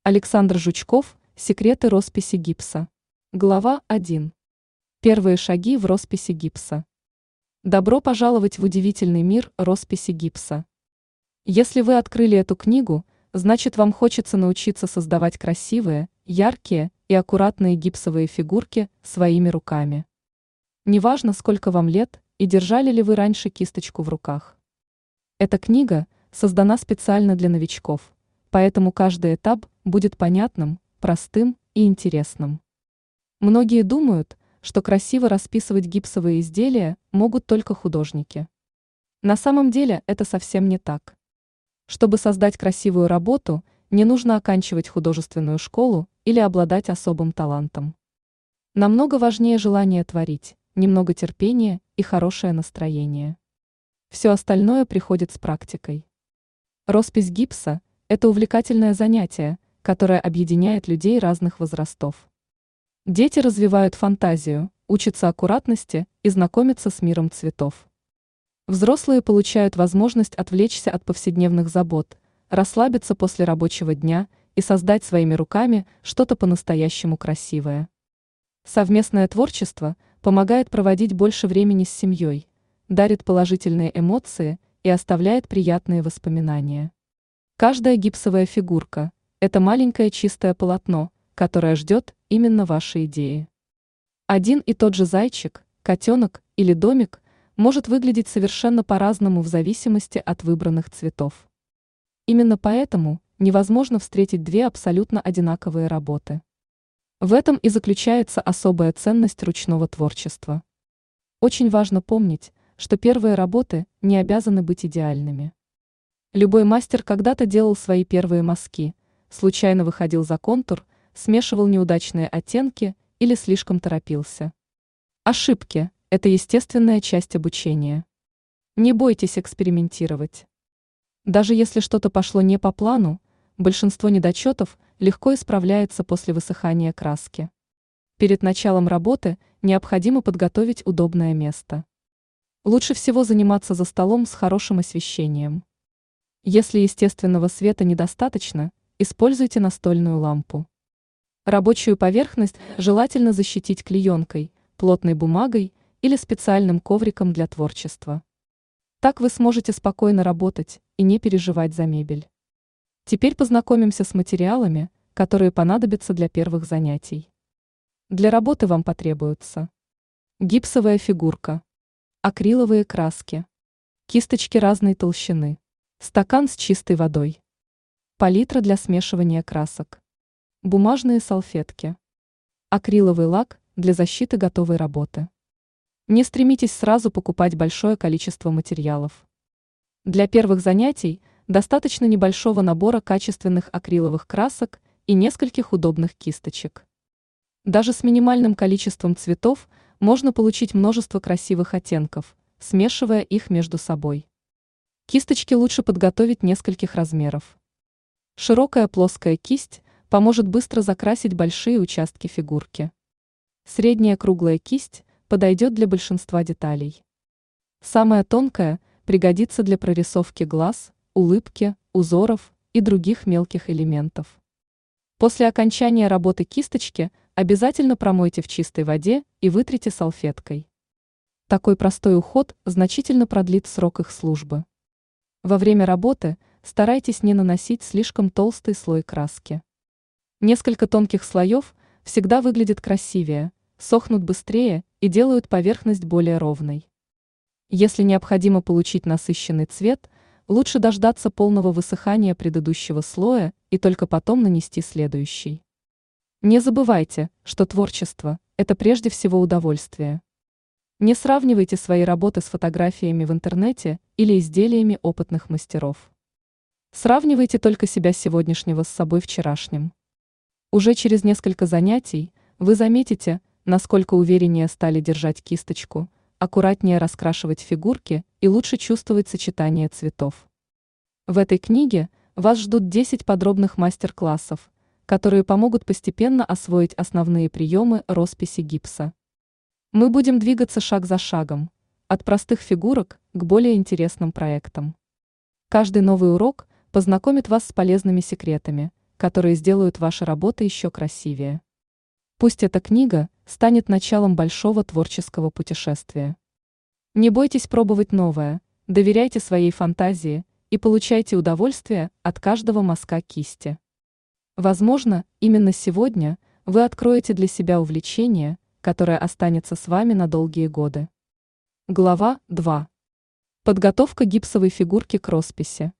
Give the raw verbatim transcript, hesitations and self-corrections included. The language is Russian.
Александр Жучков. Секреты росписи гипса. Глава один. Первые шаги в росписи гипса. Добро пожаловать в удивительный мир росписи гипса. Если вы открыли эту книгу, значит, вам хочется научиться создавать красивые, яркие и аккуратные гипсовые фигурки своими руками. Неважно, сколько вам лет и держали ли вы раньше кисточку в руках. Эта книга создана специально для новичков, поэтому каждый этап будет понятным, простым и интересным. Многие думают, что красиво расписывать гипсовые изделия могут только художники. На самом деле это совсем не так. Чтобы создать красивую работу, не нужно оканчивать художественную школу или обладать особым талантом. Намного важнее желание творить, немного терпения и хорошее настроение. Все остальное приходит с практикой. Роспись гипса – это увлекательное занятие, которое объединяет людей разных возрастов. Дети развивают фантазию, учатся аккуратности и знакомятся с миром цветов. Взрослые получают возможность отвлечься от повседневных забот, расслабиться после рабочего дня и создать своими руками что-то по-настоящему красивое. Совместное творчество помогает проводить больше времени с семьей, дарит положительные эмоции и оставляет приятные воспоминания. Каждая гипсовая фигурка – это маленькое чистое полотно, которое ждет именно ваши идеи. Один и тот же зайчик, котенок или домик может выглядеть совершенно по-разному в зависимости от выбранных цветов. Именно поэтому невозможно встретить две абсолютно одинаковые работы. В этом и заключается особая ценность ручного творчества. Очень важно помнить, что первые работы не обязаны быть идеальными. Любой мастер когда-то делал свои первые мазки, случайно выходил за контур, смешивал неудачные оттенки или слишком торопился. Ошибки – это естественная часть обучения. Не бойтесь экспериментировать. Даже если что-то пошло не по плану, большинство недочетов легко исправляется после высыхания краски. Перед началом работы необходимо подготовить удобное место. Лучше всего заниматься за столом с хорошим освещением. Если естественного света недостаточно, используйте настольную лампу. Рабочую поверхность желательно защитить клеенкой, плотной бумагой или специальным ковриком для творчества. Так вы сможете спокойно работать и не переживать за мебель. Теперь познакомимся с материалами, которые понадобятся для первых занятий. Для работы вам потребуются гипсовая фигурка, акриловые краски, кисточки разной толщины, стакан с чистой водой, палитра для смешивания красок, бумажные салфетки, акриловый лак для защиты готовой работы. Не стремитесь сразу покупать большое количество материалов. Для первых занятий достаточно небольшого набора качественных акриловых красок и нескольких удобных кисточек. Даже с минимальным количеством цветов можно получить множество красивых оттенков, смешивая их между собой. Кисточки лучше подготовить нескольких размеров. Широкая плоская кисть поможет быстро закрасить большие участки фигурки. Средняя круглая кисть подойдет для большинства деталей. Самая тонкая пригодится для прорисовки глаз, улыбки, узоров и других мелких элементов. После окончания работы кисточки обязательно промойте в чистой воде и вытрите салфеткой. Такой простой уход значительно продлит срок их службы. Во время работы старайтесь не наносить слишком толстый слой краски. Несколько тонких слоев всегда выглядят красивее, сохнут быстрее и делают поверхность более ровной. Если необходимо получить насыщенный цвет, лучше дождаться полного высыхания предыдущего слоя и только потом нанести следующий. Не забывайте, что творчество – это прежде всего удовольствие. Не сравнивайте свои работы с фотографиями в интернете или изделиями опытных мастеров. Сравнивайте только себя сегодняшнего с собой вчерашним. Уже через несколько занятий вы заметите, насколько увереннее стали держать кисточку, аккуратнее раскрашивать фигурки и лучше чувствовать сочетание цветов. В этой книге вас ждут десять подробных мастер-классов, которые помогут постепенно освоить основные приемы росписи гипса. Мы будем двигаться шаг за шагом, от простых фигурок к более интересным проектам. Каждый новый урок познакомит вас с полезными секретами, которые сделают ваши работы еще красивее. Пусть эта книга станет началом большого творческого путешествия. Не бойтесь пробовать новое, доверяйте своей фантазии и получайте удовольствие от каждого мазка кисти. Возможно, именно сегодня вы откроете для себя увлечение, которое останется с вами на долгие годы. Глава два. Подготовка гипсовой фигурки к росписи.